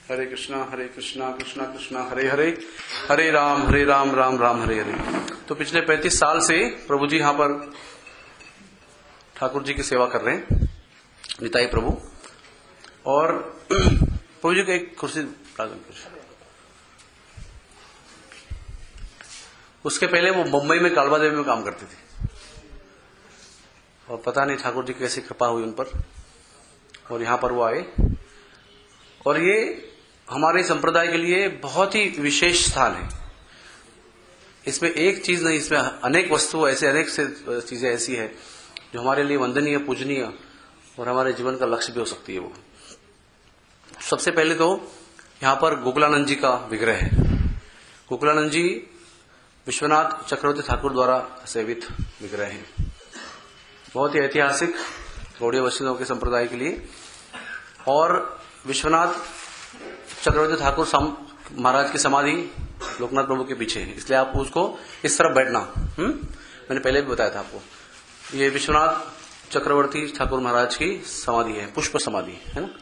हरे कृष्णा कृष्णा कृष्णा हरे हरे, हरे राम राम राम हरे हरे। तो पिछले 35 साल से प्रभु जी यहाँ पर ठाकुर जी की सेवा कर रहे हैं, निताई प्रभु। और प्रभु जी को एक कुर्सी उसके पहले वो मुंबई में कालवा देवी में काम करते थे, और पता नहीं ठाकुर जी की कैसी कृपा हुई उन पर, और यहां पर वो आए। और ये हमारे संप्रदाय के लिए बहुत ही विशेष स्थान है। इसमें एक चीज नहीं, इसमें अनेक वस्तु ऐसे, अनेक से चीजें ऐसी है जो हमारे लिए वंदनीय, पूजनीय और हमारे जीवन का लक्ष्य भी हो सकती है। वो सबसे पहले तो यहाँ पर गोकुलानंद जी का विग्रह है। गोकुलानंद जी विश्वनाथ चक्रवर्ती ठाकुर द्वारा सेवित विग्रह है, बहुत ही ऐतिहासिक गौड़ीय वैष्णव के संप्रदाय के लिए। और विश्वनाथ चक्रवर्ती ठाकुर महाराज की समाधि लोकनाथ प्रभु के पीछे है, इसलिए आप उसको इस तरफ बैठना। मैंने पहले भी बताया था आपको, ये विश्वनाथ चक्रवर्ती ठाकुर महाराज की समाधि है, पुष्प समाधि है ना,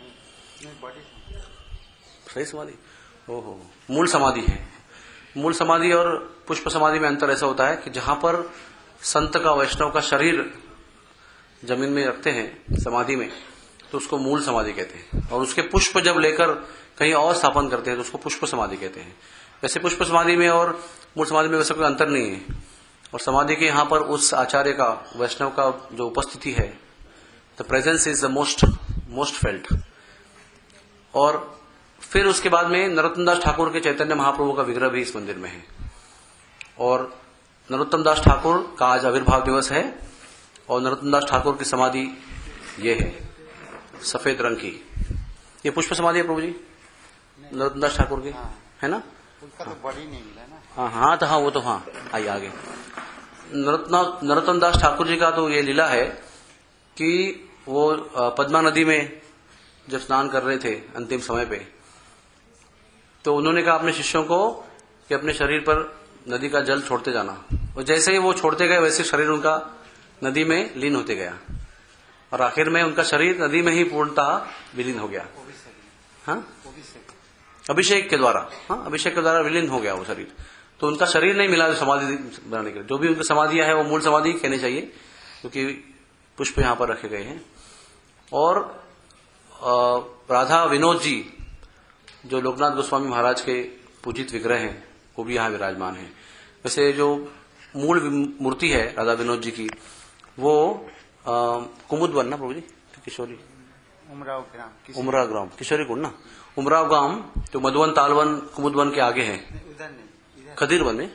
सही समाधि, ओहो, मूल समाधि है। मूल समाधि और पुष्प समाधि में अंतर ऐसा होता है कि जहां पर संत का, वैष्णव का शरीर जमीन में रखते हैं समाधि में, तो उसको मूल समाधि कहते हैं। और उसके पुष्प जब लेकर कहीं और स्थापन करते हैं तो उसको पुष्प समाधि कहते हैं। वैसे पुष्प समाधि में और मूल समाधि में वैसे कोई अंतर नहीं है। और समाधि के यहाँ पर उस आचार्य का, वैष्णव का जो उपस्थिति है, the presence is the most felt. और फिर उसके बाद में नरोत्तम दास ठाकुर के चैतन्य महाप्रभु का विग्रह भी इस मंदिर में है। और नरोत्तम दास ठाकुर का आज आविर्भाव दिवस है, और नरोत्तम दास ठाकुर की समाधि ये है, सफेद रंग की। ये पुष्प समाधि है प्रभु जी नरोत्तम दास ठाकुर की, है ना? उसका तो बड़ी नहीं मिला ना। हाँ, तो हाँ, वो तो हाँ, आइए आगे। नरोत्तम दास ठाकुर जी का तो ये लीला है कि वो पद्मा नदी में जब स्नान कर रहे थे अंतिम समय पे, तो उन्होंने कहा अपने शिष्यों को कि अपने शरीर पर नदी का जल छोड़ते जाना। और जैसे ही वो छोड़ते गए वैसे शरीर उनका नदी में लीन होते गया, और आखिर में उनका शरीर नदी में ही पूर्णतः विलीन हो गया। हाँ, अभिषेक के द्वारा, हाँ, अभिषेक के द्वारा विलीन हो गया वो शरीर। तो उनका शरीर नहीं मिला समाधि बनाने के लिए। जो भी उनकी समाधियां है वो मूल समाधि कहनी चाहिए, क्योंकि पुष्प यहां पर रखे गए हैं। और राधा विनोद जी, जो लोकनाथ गोस्वामी महाराज के पूजित विग्रह हैं, वो भी यहाँ विराजमान है। वैसे जो मूल मूर्ति है राधा विनोद जी की, वो कुमुदवन ना प्रभु जी, किशोरी उमराव ग्राम, किशोरी कुंड ना, उमराव गांव, तो मधुवन, तालवन, कुमुदवन के आगे है, खदीरवन में,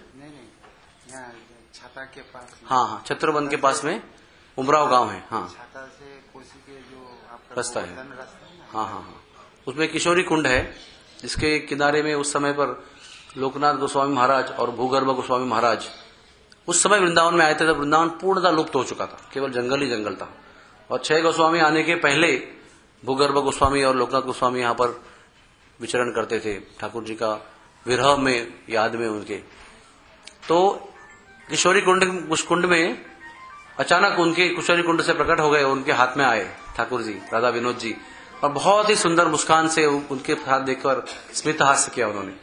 छाता के पास। हाँ, छत्रवन के पास में उमराव गांव है। हाँ, छाता से कोसी के जो रास्ता है, हाँ, उसमें किशोरी कुंड है, जिसके किनारे में उस समय पर लोकनाथ गोस्वामी महाराज और भूगर्भ गोस्वामी महाराज उस समय वृंदावन में आए थे। तब वृंदावन पूर्णतः लुप्त हो चुका था, केवल जंगल ही जंगल था। और 6 गोस्वामी आने के पहले भूगर्भ गोस्वामी और लोकनाथ गोस्वामी यहाँ पर विचरण करते थे, ठाकुर जी का विरह में, याद में उनके। तो किशोरी कुंड, उस कुंड में अचानक उनके किशोरी कुंड से प्रकट हो गए, उनके हाथ में आए ठाकुर जी, राधा विनोद जी, और बहुत ही सुंदर मुस्कान से उनके हाथ देखकर स्मित हास्य किया उन्होंने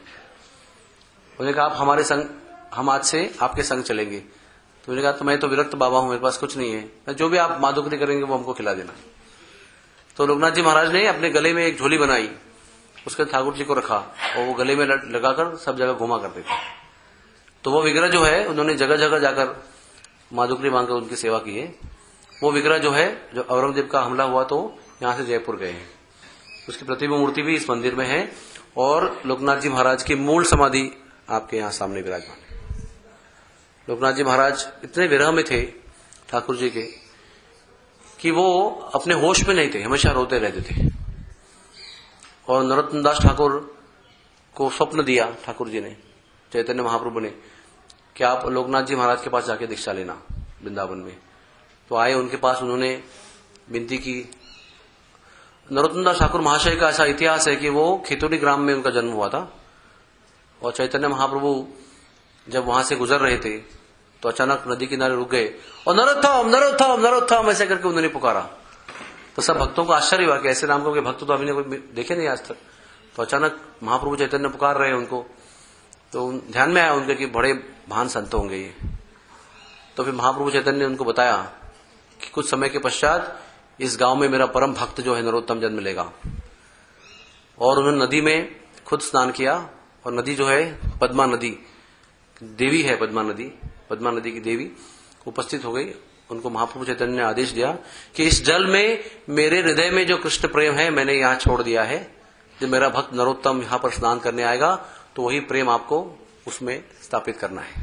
कहा आप हमारे संग, हम आज से आपके संग चलेंगे। तो उन्होंने कहा तो मैं तो विरक्त बाबा हूं, मेरे पास कुछ नहीं है, जो भी आप माधुकरी करेंगे वो हमको खिला देना। तो लोकनाथ जी महाराज ने अपने गले में एक झोली बनाई, उसके ठाकुर जी को रखा, और वो गले में लगाकर सब जगह घुमा करते थे। तो वो विग्रह जो है उन्होंने जगह जगह जाकर माधुकरी मांगकर उनकी सेवा की है। वो विग्रह जो है, जो औरंगजेब का हमला हुआ तो यहां से जयपुर गए हैं, उसकी प्रतिमा मूर्ति भी इस मंदिर में है। और लोकनाथ जी महाराज की मूल समाधि आपके यहाँ सामने विराजमान है। लोकनाथ जी महाराज इतने विरह में थे ठाकुर जी के कि वो अपने होश में नहीं थे, हमेशा रोते रहते थे। और नरोत्तम दास ठाकुर को स्वप्न दिया ठाकुर जी ने, चैतन्य महाप्रभु ने, कि आप लोकनाथ जी महाराज के पास जाके दीक्षा लेना वृंदावन में। तो आए उनके पास, उन्होंने विनती की। नरोत्तम दास ठाकुर महाशय का ऐसा इतिहास है कि वो खेतोड़ी ग्राम में उनका जन्म हुआ था, और चैतन्य महाप्रभु जब वहां से गुजर रहे थे तो अचानक नदी किनारे रुक गए और नरोत्तम नरोत्तम नरोत्तम ऐसे करके उन्होंने पुकारा। तो सब भक्तों को आश्चर्य हुआ कि ऐसे नाम के भक्त तो अभी ने कोई देखे नहीं आज तक। तो अचानक महाप्रभु चैतन्य पुकार रहे उनको, तो ध्यान में आया उनके कि बड़े महान संत होंगे ये। तो फिर महाप्रभु चैतन्य ने उनको बताया कि कुछ समय के पश्चात इस गांव में मेरा परम भक्त जो है नरोत्तम जन्म लेगा। और उन्होंने नदी में खुद स्नान किया, और नदी जो है पद्मा नदी देवी है, पद्मा नदी की देवी उपस्थित हो गई। उनको महाप्रभु चैतन्य ने आदेश दिया कि इस जल में मेरे हृदय में जो कृष्ण प्रेम है मैंने यहां छोड़ दिया है, जब मेरा भक्त नरोत्तम यहां पर स्नान करने आएगा तो वही प्रेम आपको उसमें स्थापित करना है।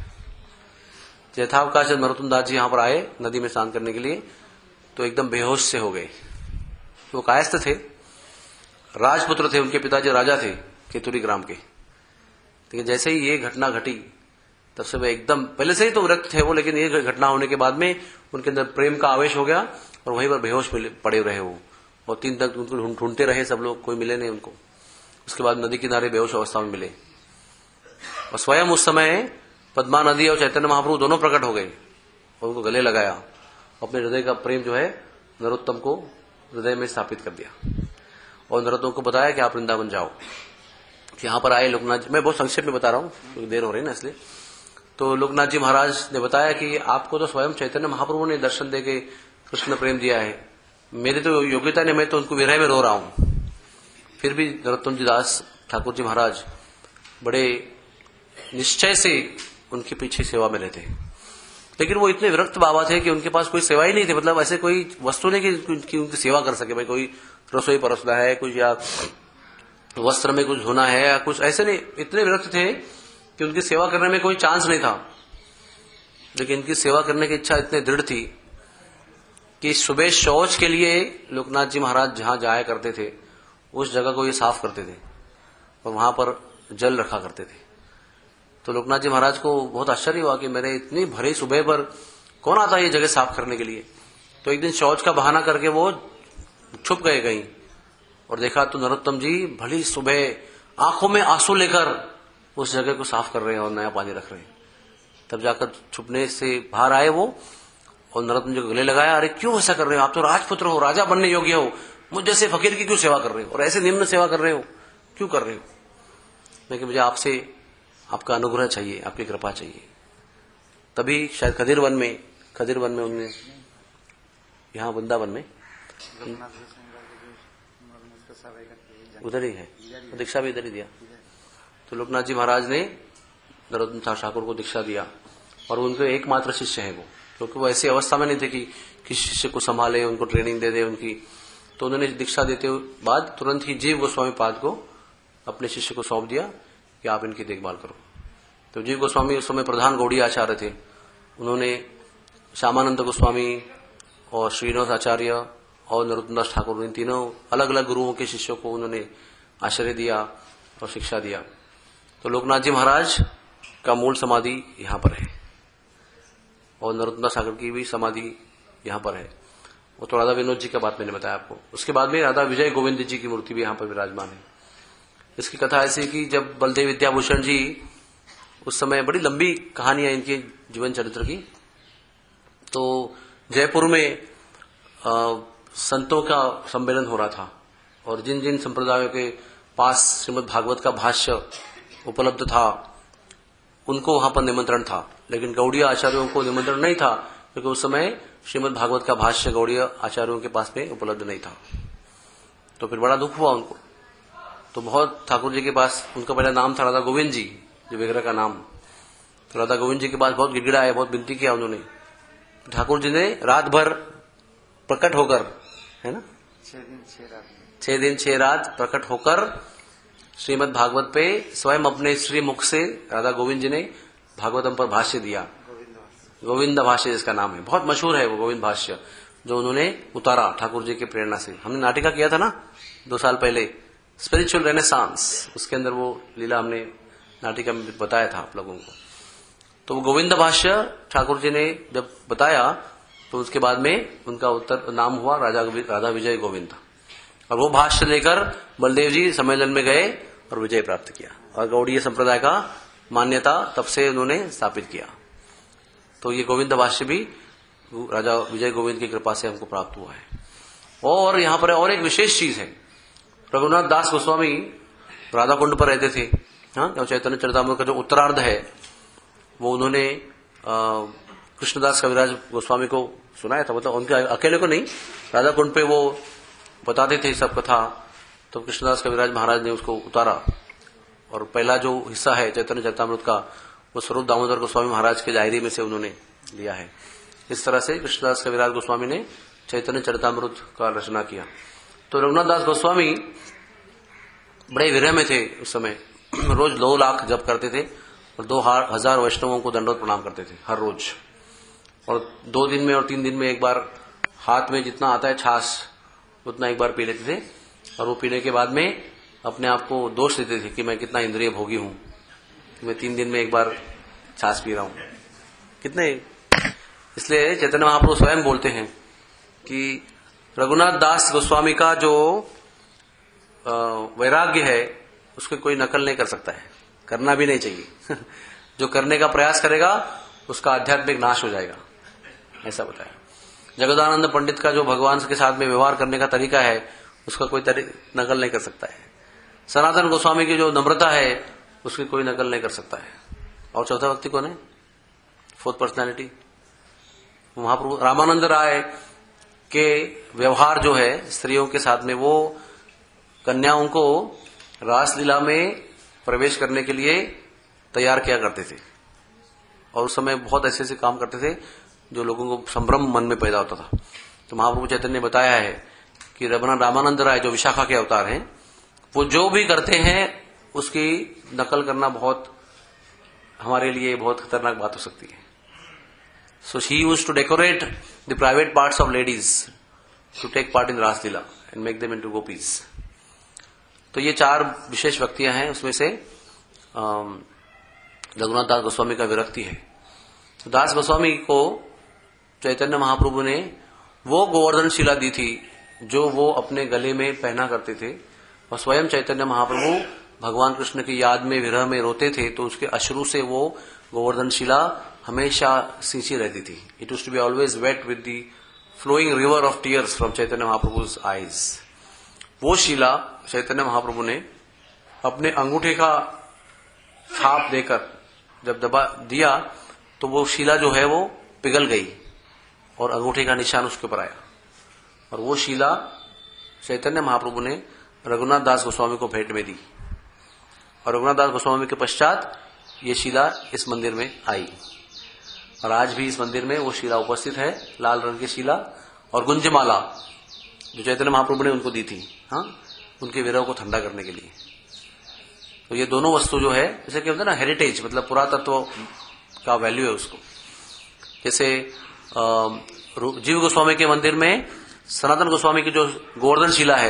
यथावकाश जब नरोत्तम दास जी यहां पर आए नदी में स्नान करने के लिए तो एकदम बेहोश से हो गए। वो कायस्थ थे, राजपुत्र थे, उनके पिताजी राजा थे केतुरी ग्राम के। लेकिन जैसे ही ये घटना घटी तब से वे एकदम, पहले से ही तो विरक्त थे वो, लेकिन ये घटना होने के बाद में उनके अंदर प्रेम का आवेश हो गया और वहीं पर बेहोश पड़े रहे वो। और 3 दिन तक उनको ढूंढते रहे सब लोग, कोई मिले नहीं उनको। उसके बाद नदी किनारे बेहोश अवस्था में मिले और स्वयं उस समय पद्मा नदी और चैतन्य महाप्रभु दोनों प्रकट हो गए और उनको गले लगाया, अपने हृदय का प्रेम जो है नरोत्तम को हृदय में स्थापित कर दिया और नरोत्तम को बताया कि आप वृंदावन जाओ। यहां पर आए लोकनाथ जी, मैं बहुत संक्षेप में बता रहा हूं क्योंकि देर हो रही है ना इसलिए। तो लोकनाथ जी महाराज ने बताया कि आपको तो स्वयं चैतन्य महाप्रभु ने दर्शन देके कृष्ण प्रेम दिया है, मेरी तो योग्यता नहीं, मैं तो उनको विरह में रो रहा हूं। फिर भी नरोत्तम जी दास ठाकुर जी महाराज बड़े निश्चय से उनके पीछे सेवा में रहते। लेकिन वो इतने विरक्त बाबा थे कि उनके पास कोई सेवा ही नहीं थी, मतलब ऐसे कोई वस्तु नहीं कि उनकी सेवा कर सके। भाई कोई रसोई परोसना है, कुछ या वस्त्र में कुछ धोना है या कुछ, ऐसे नहीं। इतने विरक्त थे कि उनकी सेवा करने में कोई चांस नहीं था। लेकिन इनकी सेवा करने की इच्छा इतनी दृढ़ थी कि सुबह शौच के लिए लोकनाथ जी महाराज जहां जाया करते थे उस जगह को ये साफ करते थे और वहां पर जल रखा करते थे। तो लोकनाथ जी महाराज को बहुत आश्चर्य हुआ कि मेरे इतनी भरी सुबह पर कौन आता है ये जगह साफ करने के लिए। तो एक दिन शौच का बहाना करके वो छुप गए कहीं और देखा तो नरोत्तम जी भली सुबह आंखों में आंसू लेकर उस जगह को साफ कर रहे हैं और नया पानी रख रहे हैं। तब जाकर छुपने से बाहर आए वो और नरोत्तम जी को गले लगाया, अरे क्यों ऐसा कर रहे हो, आप तो राजपुत्र हो, राजा बनने योग्य हो, मुझ जैसे फकीर की क्यों सेवा कर रहे हो और ऐसे निम्न सेवा कर रहे हो, क्यों कर रहे हो। मैं कि मुझे आपसे आपका अनुग्रह चाहिए, आपकी कृपा चाहिए। तभी शायद खदिरवन में उन्होंने, यहाँ वृंदावन में उधर ही है, दीक्षा भी इधर ही दिया। तो लोकनाथ जी महाराज ने नरोत्तम ठाकुर को दीक्षा दिया और उनके एकमात्र शिष्य है वो, क्योंकि वो ऐसी अवस्था में नहीं थे कि किसी शिष्य को संभाले, उनको ट्रेनिंग दे दे उनकी। तो उन्होंने दीक्षा देते बाद तुरंत ही जीव गोस्वामी पाद को अपने शिष्य को सौंप दिया कि आप इनकी देखभाल करो। तो जीव गोस्वामी उस समय प्रधान गौड़ी आचार्य थे। उन्होंने श्यामानंद गोस्वामी और श्रीनिवास आचार्य और नरोत्तम दास ठाकुर, इन तीनों अलग अलग गुरुओं के शिष्यों को उन्होंने आश्रय दिया और शिक्षा दिया। तो लोकनाथ जी महाराज का मूल समाधि यहाँ पर है और नरोत्तम दास ठाकुर की भी समाधि यहाँ पर है। वो तो राधा विनोद जी का बात मैंने बताया आपको। उसके बाद में राधा विजय गोविंद जी की मूर्ति भी यहाँ पर विराजमान है। इसकी कथा ऐसी कि जब बलदेव विद्याभूषण जी, उस समय बड़ी लंबी कहानी है इनके जीवन चरित्र की, तो जयपुर में संतों का सम्मेलन हो रहा था और जिन जिन संप्रदायों के पास श्रीमद् भागवत का भाष्य उपलब्ध था उनको वहां पर निमंत्रण था, लेकिन गौड़ीय आचार्यों को निमंत्रण नहीं था क्योंकि उस समय श्रीमद् भागवत का भाष्य गौड़ीय आचार्यों के पास में उपलब्ध नहीं था। तो फिर बड़ा दुख हुआ उनको। तो बहुत ठाकुर जी के पास, उनका पहला नाम था राधा गोविंद जी, जो विग्रह का नाम। तो राधा गोविंद जी के पास बहुत गिड़गिड़ाया, बहुत विनती किया उन्होंने। ठाकुर जी ने रात भर प्रकट होकर, है ना, 6 दिन 6 रात प्रकट होकर श्रीमद् भागवत पे स्वयं अपने श्री मुख से राधा गोविंद जी ने भागवतम पर भाष्य दिया। गोविंद भाष्य जिसका नाम है, बहुत मशहूर है वो गोविंद भाष्य, जो उन्होंने उतारा ठाकुर जी के प्रेरणा से। हमने नाटिका किया था ना 2 साल पहले, स्पिरिचुअल रेनेसांस, उसके अंदर वो लीला हमने नाटिका में बताया था आप लोगों को। तो वो गोविंद भाष्य ठाकुर जी ने जब बताया तो उसके बाद में उनका उत्तर नाम हुआ राधा विजय गोविंद। और वो भाष्य लेकर बलदेव जी सम्मेलन में गए और विजय प्राप्त किया और गौड़ीय संप्रदाय का मान्यता तब से उन्होंने स्थापित किया। तो ये गोविंद भाष्य भी राजा विजय गोविंद की कृपा से हमको प्राप्त हुआ है। और यहाँ पर और एक विशेष चीज है, रघुनाथ दास गोस्वामी राधा कुंड पर रहते थे। हाँ, और चैतन्य चरितामृत का जो उत्तरार्ध है वो उन्होंने कृष्णदास कविराज गोस्वामी को सुनाया था, मतलब उनके अकेले को नहीं, राधा कुंड पे वो बताते थे सब कथा, तो कृष्णदास कविराज महाराज ने उसको उतारा। और पहला जो हिस्सा है चैतन्य चरितामृत का वो स्वरूप दामोदर गोस्वामी महाराज के डायरी में से उन्होंने लिया है। इस तरह से कृष्णदास कविराज गोस्वामी ने चैतन्य चरितामृत का रचना किया। तो रघुनाथ दास गोस्वामी बड़े विरह में थे उस समय, रोज 2 लाख जप करते थे और 2000 वैष्णवों को दंडवत प्रणाम करते थे हर रोज। और 2 दिन में और 3 दिन में एक बार हाथ में जितना आता है छाछ उतना एक बार पी लेते थे। और वो पीने के बाद में अपने आप को दोष देते थे कि मैं कितना इंद्रिय भोगी हूं, मैं 3 दिन में एक बार छाछ पी रहा हूं। कितने, इसलिए चैतन्य महाप्रभु स्वयं बोलते हैं कि रघुनाथ दास गोस्वामी का जो वैराग्य है उसकी कोई नकल नहीं कर सकता है, करना भी नहीं चाहिए। जो करने का प्रयास करेगा उसका आध्यात्मिक नाश हो जाएगा, ऐसा बताया। जगदानंद पंडित का जो भगवान के साथ में व्यवहार करने का तरीका है उसका कोई नकल नहीं कर सकता है। सनातन गोस्वामी की जो नम्रता है उसकी कोई नकल नहीं कर सकता है। और चौथा व्यक्ति कौन है, 4th पर्सनैलिटी, महाप्रभु रामानंद राय के व्यवहार जो है स्त्रियों के साथ में, वो कन्याओं को रासलीला में प्रवेश करने के लिए तैयार किया करते थे। और उस समय बहुत ऐसे ऐसे काम करते थे जो लोगों को संभ्रम मन में पैदा होता था। तो महाप्रभु चैतन्य ने बताया है कि रामानंद राय जो विशाखा के अवतार हैं, वो जो भी करते हैं उसकी नकल करना बहुत हमारे लिए बहुत खतरनाक बात हो सकती है। So she used to decorate the private parts of ladies to take part in Rasleela and make them into gopis. तो ये 4 विशेष व्यक्तियां हैं, उसमें से रघुनाथ दास गोस्वामी का विरक्ति है। तो दास गोस्वामी को चैतन्य महाप्रभु ने वो गोवर्धन शिला दी थी जो वो अपने गले में पहना करते थे। और स्वयं चैतन्य महाप्रभु भगवान कृष्ण की याद में विरह में रोते थे तो उसके अश्रु से वो गोवर्धन शिला हमेशा सींची रहती थी। It used to be always wet with the flowing river of tears from Chaitanya Mahaprabhu's eyes. वो शिला चैतन्य महाप्रभु ने अपने अंगूठे का छाप देकर जब दबा दिया तो वो शिला जो है वो पिघल गई और अंगूठे का निशान उसके ऊपर आया। और वो शिला चैतन्य महाप्रभु ने रघुनाथ दास गोस्वामी को भेंट में दी। और रघुनाथ दास गोस्वामी के पश्चात ये शिला इस मंदिर में आई। और आज भी इस मंदिर में वो शिला उपस्थित है, लाल रंग की शिला और गुंजमाला जो चैतन्य महाप्रभु ने उनको दी थी, हाँ, उनके विरह को ठंडा करने के लिए। तो ये दोनों वस्तु जो है, जैसे क्या होता है ना, हेरिटेज, मतलब पुरातत्व का वैल्यू है उसको। जैसे जीव गोस्वामी के मंदिर में सनातन गोस्वामी की जो गोवर्धन शिला है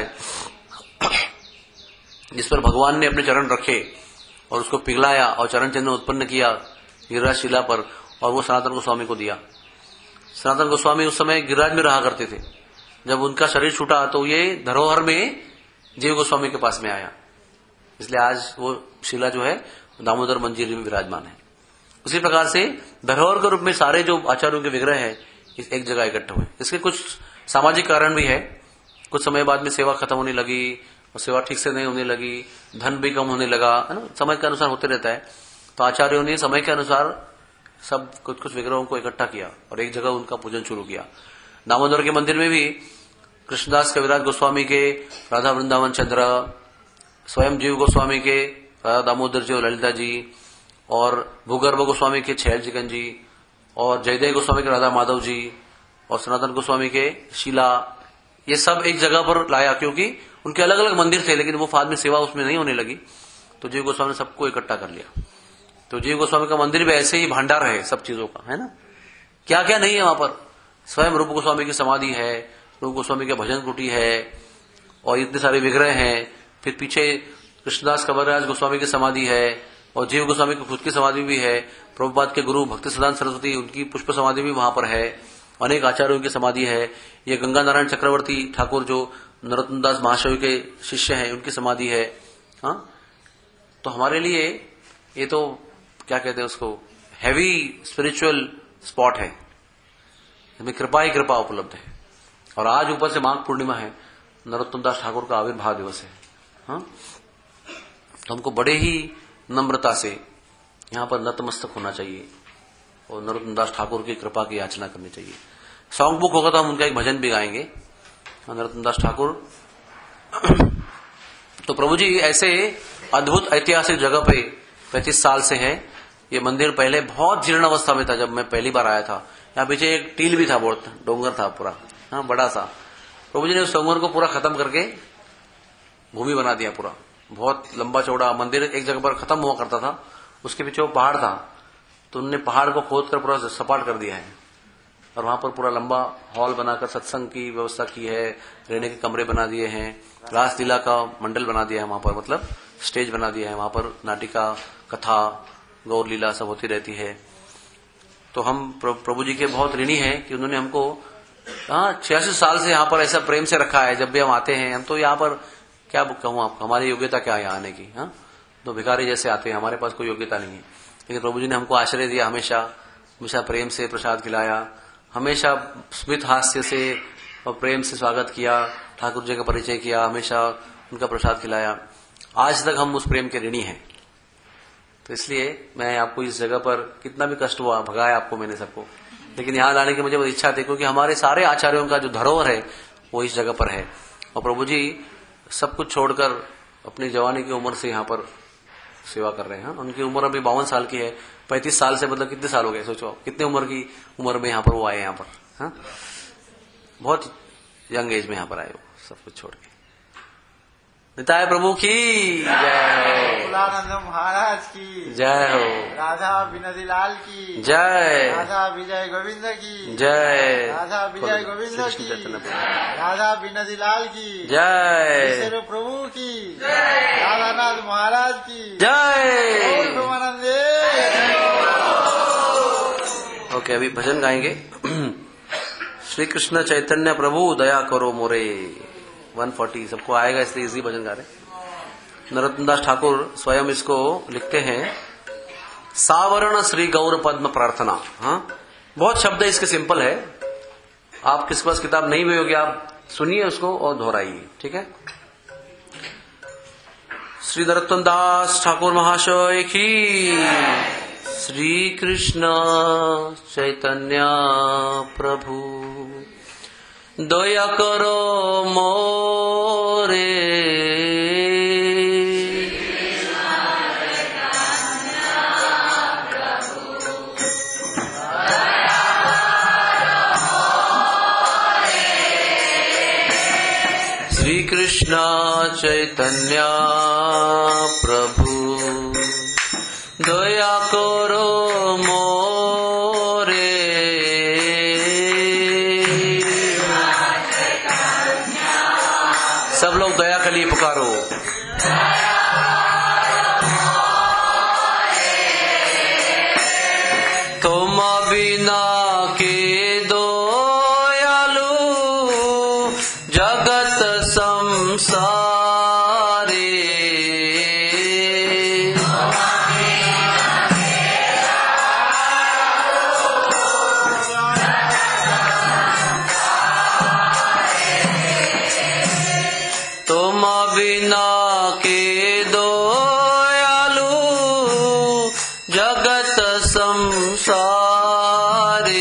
जिस पर भगवान ने अपने चरण रखे और उसको पिघलाया और चरण चिन्ह उत्पन्न किया गिरिराज शिला पर, और वो सनातन गोस्वामी को दिया। सनातन गोस्वामी उस समय गिरिराज में रहा करते थे। जब उनका शरीर छूटा तो ये धरोहर में जीव गोस्वामी के पास में आया, इसलिए आज वो शिला जो है दामोदर मंदिर में विराजमान है। उसी प्रकार से धरोहर के रूप में सारे जो आचार्यों के विग्रह है इस एक जगह इकट्ठे हुए। इसके कुछ सामाजिक कारण भी है। कुछ समय बाद में सेवा खत्म होने लगी और सेवा ठीक से नहीं होने लगी, धन भी कम होने लगा, है ना, समय के अनुसार होते रहता है। तो आचार्यों ने समय के अनुसार सब कुछ कुछ विग्रहों को इकट्ठा किया और एक जगह उनका पूजन शुरू किया। दामोदर के मंदिर में भी कृष्णदास कविराज गोस्वामी के राधा वृंदावन चंद्र, स्वयं जीव गोस्वामी के राधा दामोदर जी और ललिता जी, और भूगर्भ गोस्वामी के छैल चिकन जी, और जयदेव गोस्वामी के राधा माधव जी, और सनातन गोस्वामी के शीला, ये सब एक जगह पर लाया क्योंकि उनके अलग अलग मंदिर थे, लेकिन वो बाद में सेवा उसमें नहीं होने लगी तो जीव गोस्वामी ने सबको इकट्ठा कर लिया। तो जीव गोस्वामी का मंदिर भी ऐसे ही भंडार है सब चीजों का, है ना। क्या क्या नहीं है वहां पर। स्वयं रूप गोस्वामी की समाधि है, रूप गोस्वामी के भजन कुटी है, और इतने सारे विग्रह हैं। फिर पीछे कृष्णदास कविराज गोस्वामी की समाधि है, और जीव गोस्वामी की खुद की समाधि भी है। प्रभुपाद के गुरु भक्ति सिद्धांत सरस्वती, उनकी पुष्प समाधि भी वहां पर है। अनेक आचार्यों की समाधि है। ये गंगा नारायण चक्रवर्ती ठाकुर जो नरोत्तम दास महाशय के शिष्य हैं, उनकी समाधि है। हाँ, तो हमारे लिए ये तो क्या कहते हैं उसको, हैवी स्पिरिचुअल स्पॉट है। इसमें कृपा ही कृपा उपलब्ध है। और आज ऊपर से माघ पूर्णिमा है, नरोत्तम दास ठाकुर का आविर्भाव दिवस है। हाँ, तो हमको बड़े ही नम्रता से यहाँ पर नतमस्तक होना चाहिए और नरोत्तम दास ठाकुर की कृपा की याचना करनी चाहिए। सॉन्ग बुक होगा तो हम उनका एक भजन भी गाएंगे, नरोत्तम दास ठाकुर। तो प्रभु जी ऐसे अद्भुत ऐतिहासिक जगह पे 35 साल से है। ये मंदिर पहले बहुत जीर्ण अवस्था में था जब मैं पहली बार आया था। यहाँ पीछे एक टील भी था, बहुत डोंगर था पूरा, हाँ बड़ा सा। प्रभु जी ने उस डोंगर को पूरा खत्म करके भूमि बना दिया पूरा, बहुत लंबा चौड़ा मंदिर एक जगह पर खत्म हुआ करता था, उसके पीछे वो पहाड़ था, तो उन्होंने पहाड़ को खोद कर पूरा सपाट कर दिया है और वहां पर पूरा लंबा हॉल बनाकर सत्संग की व्यवस्था की है, रहने के कमरे बना दिए हैं, रासलीला का मंडल बना दिया है वहां पर, मतलब स्टेज बना दिया है वहां पर, नाटिका कथा गौर लीला सब होती रहती है। तो हम प्रभु जी के बहुत ऋणी हैं कि उन्होंने हमको 86 साल से यहाँ पर ऐसा प्रेम से रखा है। जब भी हम आते हैं, हम तो यहाँ पर क्या कहूँ आपको, हमारी योग्यता क्या है यहाँ आने की, हाँ तो भिखारी जैसे आते हैं, हमारे पास कोई योग्यता नहीं है, लेकिन प्रभु जी ने हमको आश्रय दिया, हमेशा हमेशा प्रेम से प्रसाद खिलाया, हमेशा स्मित हास्य से और प्रेम से स्वागत किया, ठाकुर जी का परिचय किया, हमेशा उनका प्रसाद खिलाया। आज तक हम उस प्रेम के ऋणी हैं। तो इसलिए मैं आपको इस जगह पर कितना भी कष्ट हुआ, भगाया आपको मैंने सबको, लेकिन यहाँ लाने की मुझे बहुत इच्छा थी, क्योंकि हमारे सारे आचार्यों का जो धरोहर है वो इस जगह पर है। और प्रभु जी सब कुछ छोड़कर अपनी जवानी की उम्र से यहाँ पर सेवा कर रहे हैं। उनकी उम्र अभी 52 साल की है। 35 साल से मतलब कितने साल हो गए, सोचो कितने उम्र की उम्र में यहाँ पर वो आए, यहाँ पर हाँ बहुत यंग एज में यहाँ पर आए वो, सब कुछ छोड़ के। निताय प्रभु की जय, कुलानंद महाराज की जय हो, राधा विनोदी लाल की जय, राधा विजय गोविंद की जय, राधा विजय गोविंद की, राधा विनोदी लाल की जय, ईश्वर प्रभु की राधानाथ महाराज की जय। ब्रह्मानंदे। ओके, अभी भजन गाएंगे। श्री कृष्ण चैतन्य प्रभु दया करो मोरे, 140 सबको आएगा इसलिए इजी भजन गा रहे। नरोत्तम दास ठाकुर स्वयं इसको लिखते हैं, सावरण श्री गौर पद्म प्रार्थना। हाँ बहुत शब्द है इसके, सिंपल है। आप किसके पास किताब नहीं भी होगी, आप सुनिए उसको और दोहराइए, ठीक है। श्री नरोत्तम दास ठाकुर महाशय की, श्री कृष्ण चैतन्य प्रभु दया करो मोरे, श्री कृष्ण चैतन्य प्रभु दया करो मोरे, सब लोग दया के लिए पुकारो। तुम बिना के दयालु जगत संसारे, तुम बिना के दयालु जगत संसारे,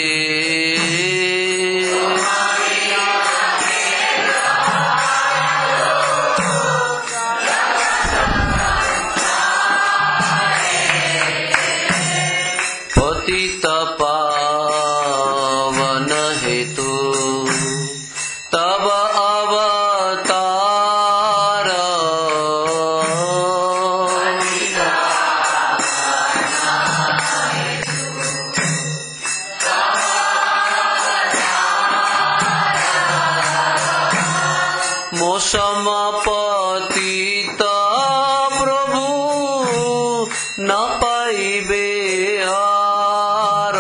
पतित पावन हेतु तब अवतार, मौसम पतित प्रभु न पाइबे आर,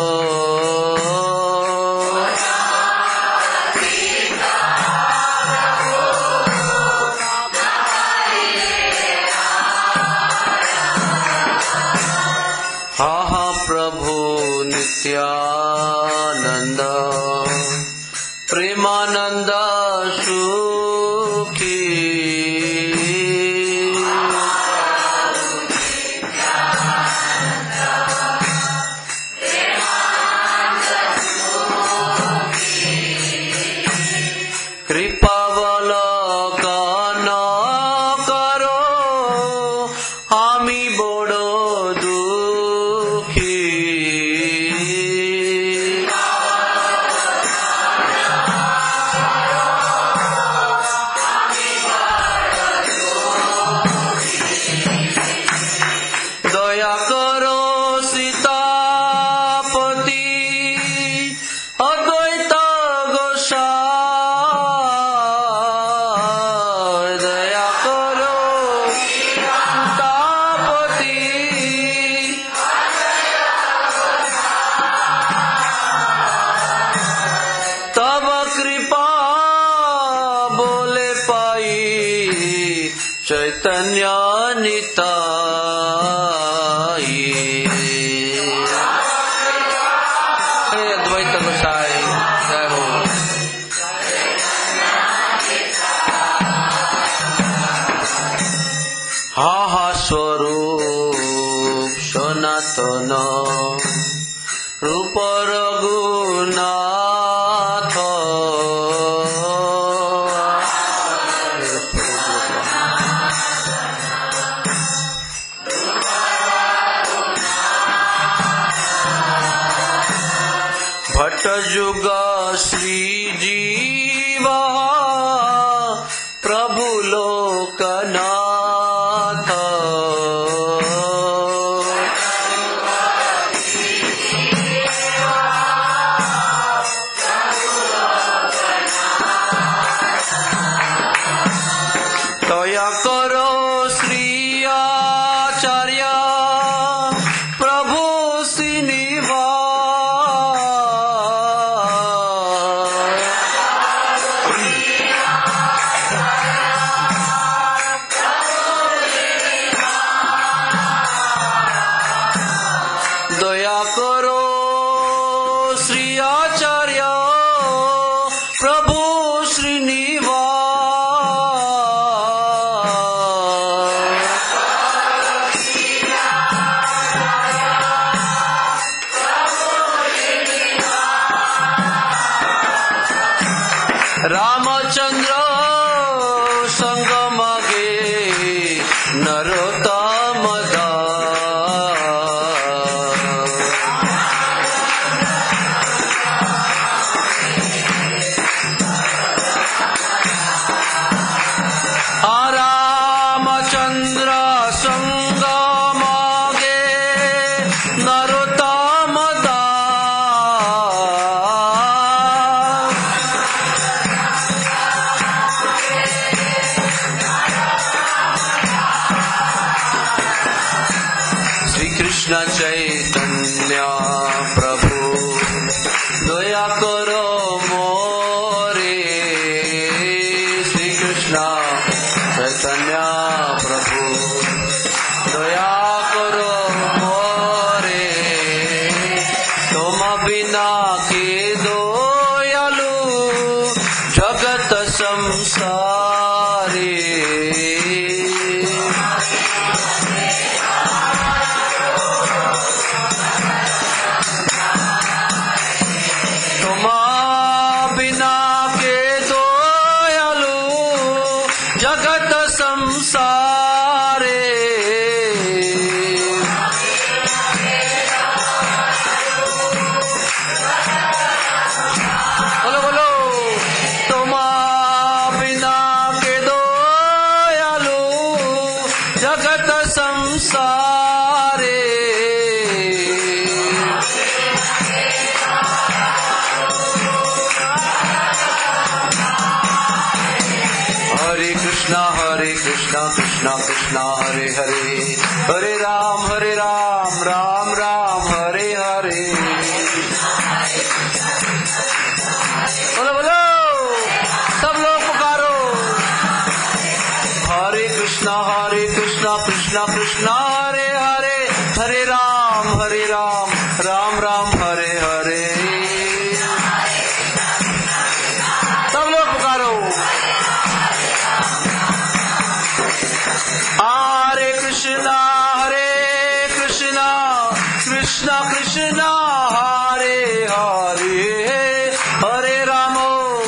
हा प्रभु नित्यानंद प्रेमानंद सुखी, चैतन्य निताय अद्वैत गोसाई जय हो। हा हा स्वरूप सनातन रूप रघुनाथ भट्ट युग श्री जीवा प्रभु लोकनाथ दया करो श्री आचार्य प्रभु दया करो श्री आचार्य प्रभु रामचंद्र संगम गे नरोत्तम रामचंद्र संगम गे नरोत्तम श्री कृष्ण चैतन्य प्रभु दया करो मोरे श्री कृष्ण चैतन्य प्रभु दया करो मोरे तुम बिना के दयालु जगत संसारी बिना के दयालु जगत संसारे बोलो बोलो तुम बिना के दयालु जगत संसारे हरे कृष्णा कृष्णा कृष्णा हरे हरे हरे राम राम राम हरे हरे बोलो बोलो सब लोग पुकारो हरे कृष्णा कृष्णा कृष्णा हरे हरे हरे राम राम राम हरे हरे सब लोग पुकारो हरे कृष्णा कृष्णा कृष्णा हरे हरे हरे राम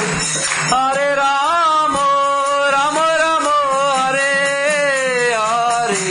राम राम हरे हरे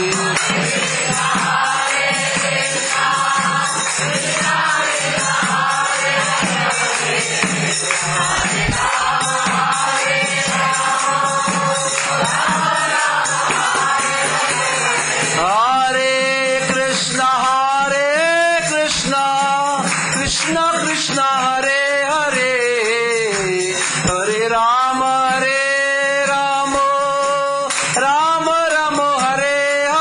कृष्णा कृष्णा हरे हरे हरे राम राम राम हरे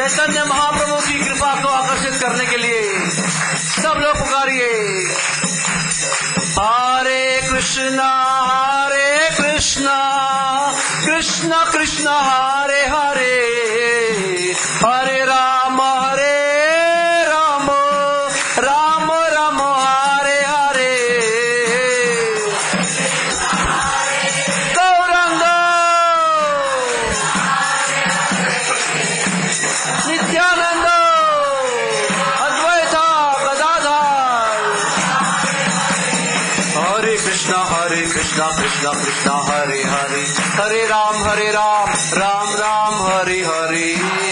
चैतन्य महाप्रभु की कृपा को आकर्षित करने के लिए सब लोग पुकारिए, हरे कृष्णा कृष्ण कृष्ण हरे हरे, हरे राम राम राम हरे हरे, गौरांग नित्यानंद अद्वैता गदाधर, हरे कृष्णा कृष्णा कृष्णा हरे हरे, हरे राम राम राम हरे हरे,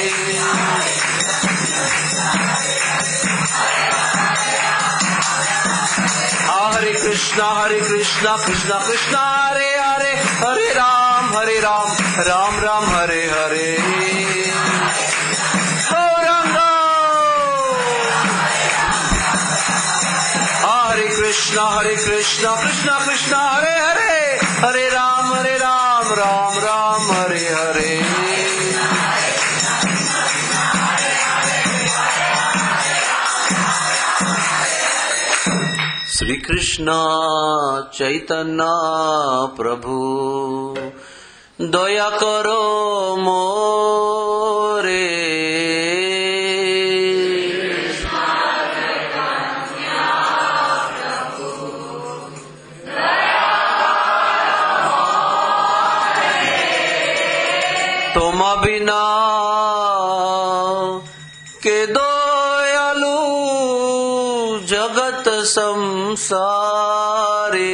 हरे कृष्णा कृष्णा कृष्णा हरे हरे, हरे राम राम राम हरे हरे, गौरांग हरे कृष्णा कृष्णा कृष्णा हरे हरे, हरे राम राम राम हरे हरे, श्री कृष्ण चैतन्य प्रभु दया करो मोरे, तुम बिना के दयालु जगत संसारे,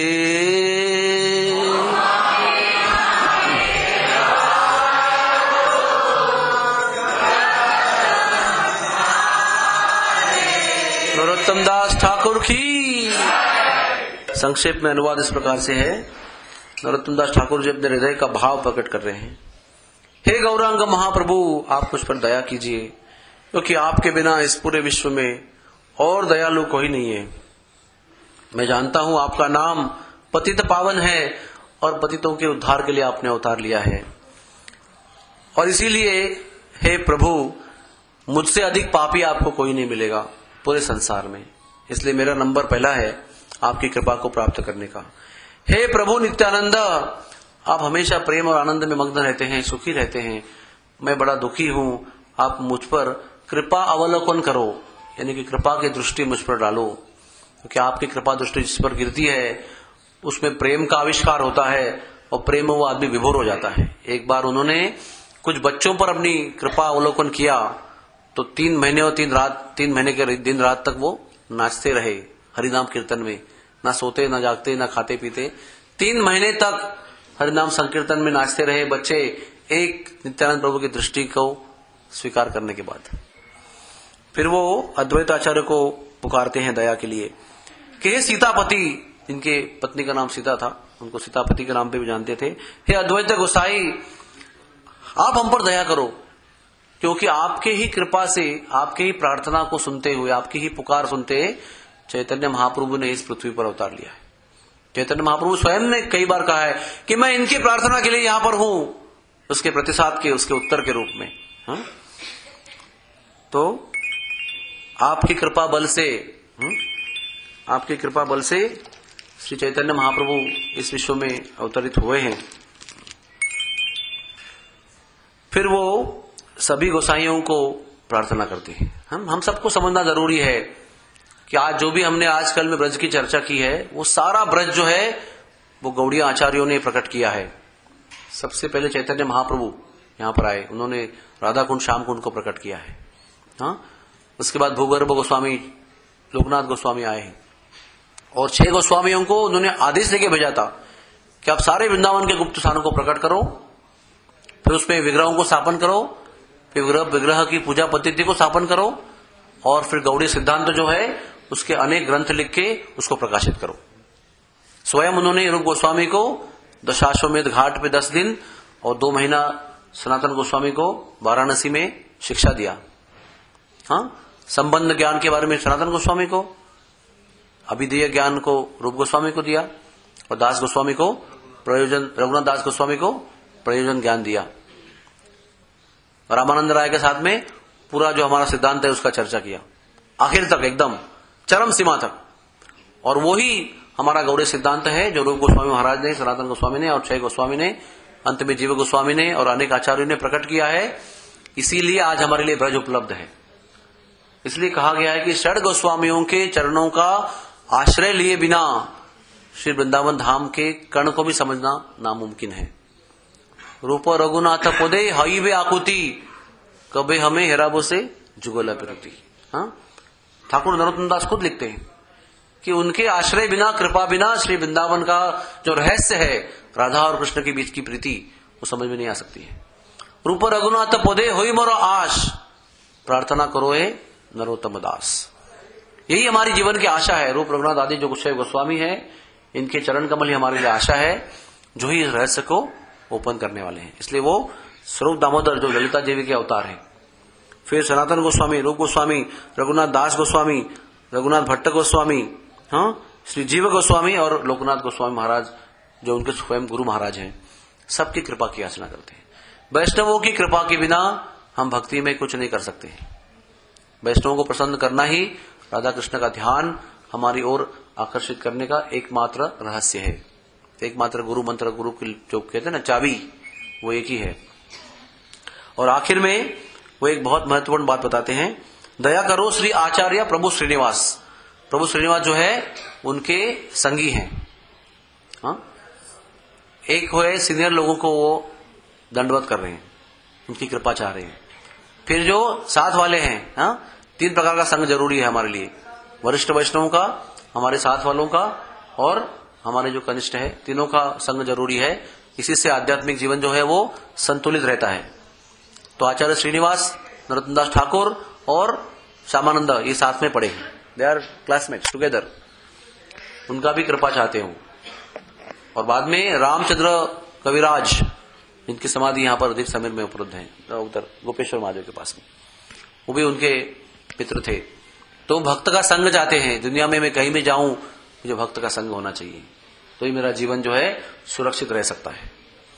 नरोत्तम दास ठाकुर की। संक्षेप में अनुवाद इस प्रकार से है। नरोत्तम दास ठाकुर जी अपने हृदय का भाव प्रकट कर रहे हैं। हे गौरांग महाप्रभु, आप मुझ पर दया कीजिए, क्योंकि आपके बिना इस पूरे विश्व में और दयालु कोई नहीं है। मैं जानता हूं आपका नाम पतित पावन है और पतितों के उद्धार के लिए आपने अवतार लिया है, और इसीलिए हे प्रभु, मुझसे अधिक पापी आपको कोई नहीं मिलेगा पूरे संसार में। इसलिए मेरा नंबर पहला है आपकी कृपा को प्राप्त करने का। हे प्रभु नित्यानंद, आप हमेशा प्रेम और आनंद में मग्न रहते हैं, सुखी रहते हैं। मैं बड़ा दुखी हूं, आप मुझ पर कृपा अवलोकन करो, यानी कि कृपा की दृष्टि मुझ पर डालो, क्योंकि आपकी कृपा दृष्टि जिस पर गिरती है उसमें प्रेम का आविष्कार होता है और प्रेम में वो आदमी विभोर हो जाता है। एक बार उन्होंने कुछ बच्चों पर अपनी कृपा अवलोकन किया तो 3 महीने और 3 महीने के दिन रात तक वो नाचते रहे हरिनाम कीर्तन में, ना सोते ना जागते ना खाते पीते। 3 महीने तक हरिनाम संकीर्तन में नाचते रहे बच्चे, एक नित्यानंद प्रभु की दृष्टि को स्वीकार करने के बाद। फिर वो अद्वैत आचार्य को पुकारते हैं दया के लिए कि हे सीतापति, जिनके पत्नी का नाम सीता था, उनको सीतापति के नाम पे भी जानते थे, हे अद्वैत गोसाई, आप हम पर दया करो, क्योंकि आपके ही कृपा से, आपके ही प्रार्थना को सुनते हुए, आपकी ही पुकार सुनते चैतन्य महाप्रभु ने इस पृथ्वी पर अवतार लिया है। चैतन्य महाप्रभु स्वयं ने कई बार कहा है कि मैं इनकी प्रार्थना के लिए यहां पर हूं, उसके प्रतिसाद के, उसके उत्तर के रूप में। हा? तो आपकी कृपा बल से, आपकी कृपा बल से श्री चैतन्य महाप्रभु इस विश्व में अवतरित हुए हैं। फिर वो सभी गोसाइयों को प्रार्थना करते हैं। हम सबको समझना जरूरी है कि आज जो भी हमने आजकल में ब्रज की चर्चा की है, वो सारा ब्रज जो है वो गौड़िया आचार्यों ने प्रकट किया है। सबसे पहले चैतन्य महाप्रभु यहाँ पर आए, उन्होंने राधा कुंड श्याम कुंड को प्रकट किया है। हाँ, उसके बाद भूगर्भ गोस्वामी लोकनाथ गोस्वामी आए हैं और 6 गोस्वामियों को उन्होंने आदेश देके भेजा था कि आप सारे वृंदावन के गुप्त स्थानों को प्रकट करो, फिर उसमें विग्रहों को स्थापन करो, फिर विग्रह की पूजा पद्धति को स्थापन करो, और फिर गौड़ी सिद्धांत जो है उसके अनेक ग्रंथ लिख के उसको प्रकाशित करो। स्वयं उन्होंने रूप गोस्वामी को दशाश्वमेध घाट पे 10 दिन और 2 महीना सनातन गोस्वामी को वाराणसी में शिक्षा दिया। हाँ, संबंध ज्ञान के बारे में सनातन गोस्वामी को, अभिधेय ज्ञान को रूप गोस्वामी को दिया, और दास गोस्वामी को प्रयोजन, रघुनाथ दास गोस्वामी को प्रयोजन ज्ञान दिया। रामानंद राय के साथ में पूरा जो हमारा सिद्धांत है उसका चर्चा किया आखिर तक, एकदम चरम सीमा तक। और वो ही हमारा गौड़ी सिद्धांत है जो रूप गोस्वामी महाराज ने, सनातन गोस्वामी ने और क्षय गोस्वामी ने, अंत में जीव गोस्वामी ने और अनेक आचार्यों ने प्रकट किया है। इसीलिए आज हमारे लिए ब्रज उपलब्ध है। इसलिए कहा गया है कि षड गोस्वामियों के चरणों का आश्रय लिए बिना श्री वृंदावन धाम के कण को भी समझना नामुमकिन है। रूप रघुनाथ पदे हई वे आकुति, कबे हमें हेराबो से जुगल प्रति। हाँ, ठाकुर नरोत्तम दास खुद लिखते हैं कि उनके आश्रय बिना, कृपा बिना श्री वृंदावन का जो रहस्य है राधा और कृष्ण के बीच की प्रीति, वो समझ में नहीं आ सकती है। रूप रघुनाथ पदे होई मोरो आश, प्रार्थना करो हे नरोत्तम दास। यही हमारी जीवन की आशा है। रूप रघुनाथ आदि जो गोस्वामी गोस्वामी है, इनके चरण कमल ही हमारे लिए आशा है, जो ही इस रहस्य को ओपन करने वाले हैं। इसलिए वो स्वरूप दामोदर जो ललिता देवी के अवतार हैं, फिर सनातन गोस्वामी, रूप गोस्वामी, रघुनाथ दास गोस्वामी, रघुनाथ भट्ट गोस्वामी, हाँ, श्री जीव गोस्वामी और लोकनाथ गोस्वामी महाराज जो उनके स्वयं गुरु महाराज हैं, सबकी कृपा की याचना करते हैं। वैष्णवों की कृपा के बिना हम भक्ति में कुछ नहीं कर सकते। वैष्णवों को प्रसन्न करना ही राधा कृष्ण का ध्यान हमारी ओर आकर्षित करने का एकमात्र रहस्य है। एकमात्र गुरु मंत्र, गुरु की जो कहते हैं ना चाबी, वो एक ही है। और आखिर में वो एक बहुत महत्वपूर्ण बात बताते हैं, दया करो श्री आचार्य प्रभु श्रीनिवास। प्रभु श्रीनिवास जो है उनके संगी हैं। हाँ? एक हुए सीनियर लोगों को वो दंडवत कर रहे हैं, उनकी कृपा चाह रहे हैं। फिर जो साथ वाले हैं, हाँ, 3 प्रकार का संग जरूरी है हमारे लिए, वरिष्ठ वैष्णवों का, हमारे साथ वालों का और हमारे जो कनिष्ठ है, तीनों का संग जरूरी है। इसी से आध्यात्मिक जीवन जो है वो संतुलित रहता है। तो आचार्य श्रीनिवास, नरोत्तम दास ठाकुर और श्यामानंद ये साथ में पढ़े हैं, दे आर क्लासमेट्स टुगेदर। उनका भी कृपा चाहते हूं। और बाद में रामचंद्र कविराज, जिनकी समाधि यहाँ पर अधिक समीर में उपलब्ध है, उधर गोपेश्वर महादेव के पास में, वो भी उनके मित्र थे। तो भक्त का संग चाहते हैं। दुनिया में मैं कहीं भी जाऊं, मुझे भक्त का संग होना चाहिए, तो ही मेरा जीवन जो है सुरक्षित रह सकता है।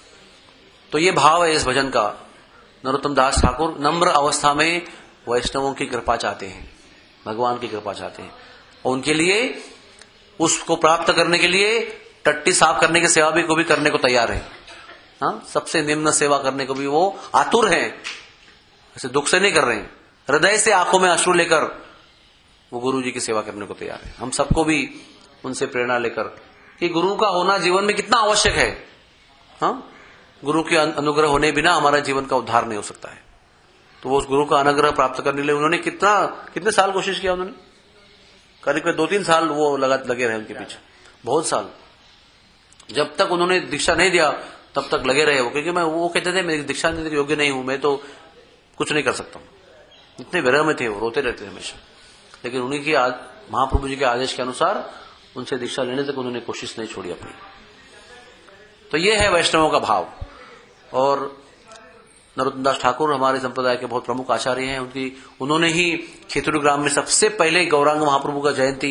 तो ये भाव है इस भजन का। नरोत्तम दास ठाकुर नम्र अवस्था में वैष्णवों की कृपा चाहते हैं, भगवान की कृपा चाहते हैं, और उनके लिए, उसको प्राप्त करने के लिए टट्टी साफ करने की सेवा भी को भी करने को तैयार है। हाँ, सबसे निम्न सेवा करने को भी वो आतुर हैं, ऐसे दुख से नहीं कर रहे हैं, हृदय से आंखों में अश्रु लेकर वो गुरु जी की सेवा करने को तैयार है। हम सबको भी उनसे प्रेरणा लेकर कि गुरु का होना जीवन में कितना आवश्यक है। हाँ, गुरु के अनुग्रह होने बिना हमारा जीवन का उद्धार नहीं हो सकता है। तो वो उस गुरु का अनुग्रह प्राप्त करने के लिए उन्होंने कितने साल कोशिश किया, उन्होंने करीब 2-3 साल वो लगे रहे उनके पीछे, बहुत साल। जब तक उन्होंने दीक्षा नहीं दिया तब तक लगे रहे वो, क्योंकि वो कहते थे मैं दीक्षा देने के योग्य नहीं हूं, मैं तो कुछ नहीं कर सकता हूं। इतने विरह में थे वो, रोते रहते थे हमेशा। लेकिन उन्हीं की महाप्रभु जी के आदेश के अनुसार उनसे दीक्षा लेने तक उन्होंने कोशिश नहीं छोड़ी अपनी। तो ये है वैष्णवों का भाव। और नरोत्तम दास ठाकुर हमारे संप्रदाय के बहुत प्रमुख आचार्य हैं। उन्होंने ही खेतुरी ग्राम में सबसे पहले गौरांग महाप्रभु का जयंती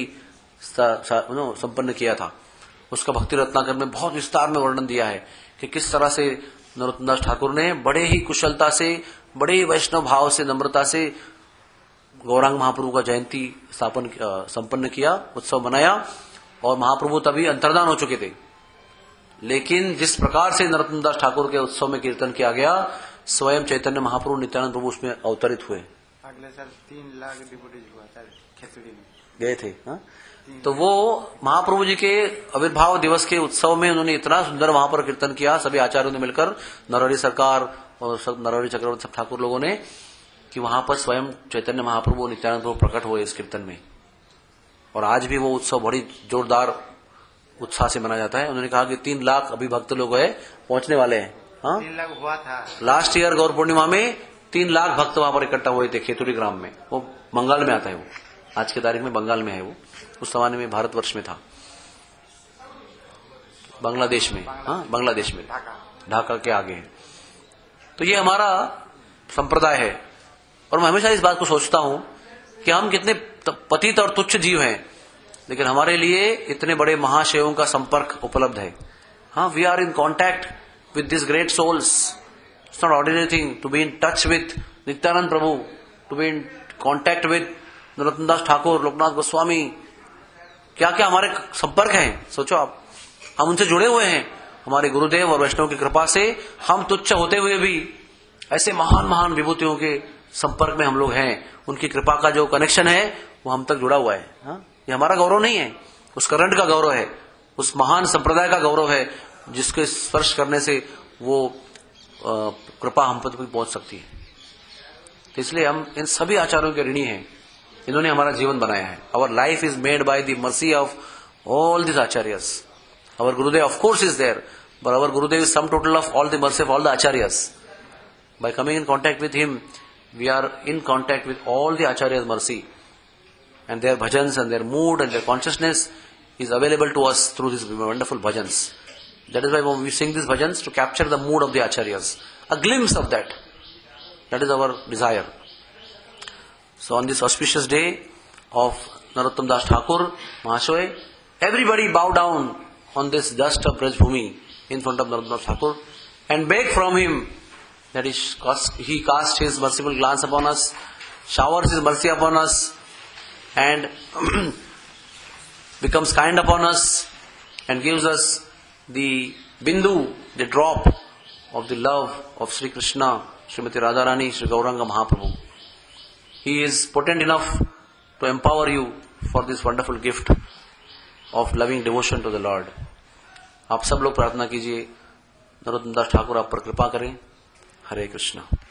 संपन्न किया था। उसका भक्ति रत्नाकर में बहुत विस्तार में वर्णन दिया है कि किस तरह से नरोत्तम दास ठाकुर ने बड़े ही कुशलता से, बड़े ही वैष्णव भाव से, नम्रता से गौरांग महाप्रभु का जयंती संपन्न किया, उत्सव मनाया। और महाप्रभु तभी अंतर्धान हो चुके थे। लेकिन जिस प्रकार से नरोत्तम दास ठाकुर के उत्सव में कीर्तन किया गया, स्वयं चैतन्य महाप्रभु, नित्यानंद प्रभु उसमें अवतरित हुए। अगले साल 3 लाख डिपुटीज हुआ था खेतड़ी में, गए थे। हाँ? तो वो महाप्रभु जी के आविर्भाव दिवस के उत्सव में उन्होंने इतना सुंदर वहां पर कीर्तन किया, सभी आचार्यों ने मिलकर, नरहरि सरकार और सब नरहरि चक्रवर्ती सब ठाकुर लोगों ने, कि वहां पर स्वयं चैतन्य महाप्रभु, नित्यानंद प्रभु प्रकट हुए इस कीर्तन में। और आज भी वो उत्सव बड़ी जोरदार उत्साह से मनाया जाता है। उन्होंने कहा कि 3 लाख अभी भक्त लोग है पहुंचने वाले हैं। हाँ? 3 लाख हुआ था लास्ट ईयर गौर पूर्णिमा में 3 लाख भक्त वहां पर इकट्ठा हुए थे खेतुरी ग्राम में। वो बंगाल में आता है, वो आज की तारीख में बंगाल में है। वो उस जमाने में भारतवर्ष में था, बांग्लादेश में। हाँ, बांग्लादेश में, ढाका के आगे है। तो ये हमारा संप्रदाय है। और मैं हमेशा इस बात को सोचता हूं कि हम कितने पतित और तुच्छ जीव हैं, लेकिन हमारे लिए इतने बड़े महाशयों का संपर्क उपलब्ध है। हाँ, we are in contact with this great souls. It's not ordinary thing to be in touch with Nityanand Prabhu, to be in contact with Narottam Das Thakur, Loknath Goswami. क्या क्या हमारे संपर्क हैं, सोचो आप, हम उनसे जुड़े हुए हैं. हमारे गुरुदेव और वैष्णव की कृपा से हम तुच्छ होते हुए भी ऐसे महान महान विभूतियों के संपर्क में हम लोग हैं. उनकी कृपा का जो कनेक्शन है वो हम तक जुड़ा हुआ है. ये हमारा गौरव नहीं है, उस करंट का गौरव है, उस महान संप्रदाय का गौरव है जिसके स्पर्श करने से वो कृपा हम तक भी पहुंच सकती है. तो इसलिए हम इन सभी आचार्यों के ऋणी हैं. इन्होंने हमारा जीवन बनाया है. Our life is made by the mercy of all this acharyas. Our Gurudev of course is there, but our Gurudev is sum total of all the mercy of all the acharyas. By coming in contact with him, we are in contact with all the Acharya's mercy. And their bhajans and their mood and their consciousness is available to us through these wonderful bhajans. That is why when we sing these bhajans, to capture the mood of the Acharyas. A glimpse of that. That is our desire. So on this auspicious day of Narottam Das Thakur, Mahashoy, everybody bow down on this dust of Braj Bhumi in front of Narottam Das Thakur and beg from him that he casts his merciful glance upon us, showers his mercy upon us, and becomes kind upon us, and gives us the bindu, the drop of the love of Sri Krishna, Srimati Radharani, Sri Gauranga Mahaprabhu. He is potent enough to empower you for this wonderful gift of loving devotion to the Lord. आप सब लोग प्रार्थना कीजिए, नरोत्तम दास ठाकुर आप पर कृपा करें. हरे कृष्णा.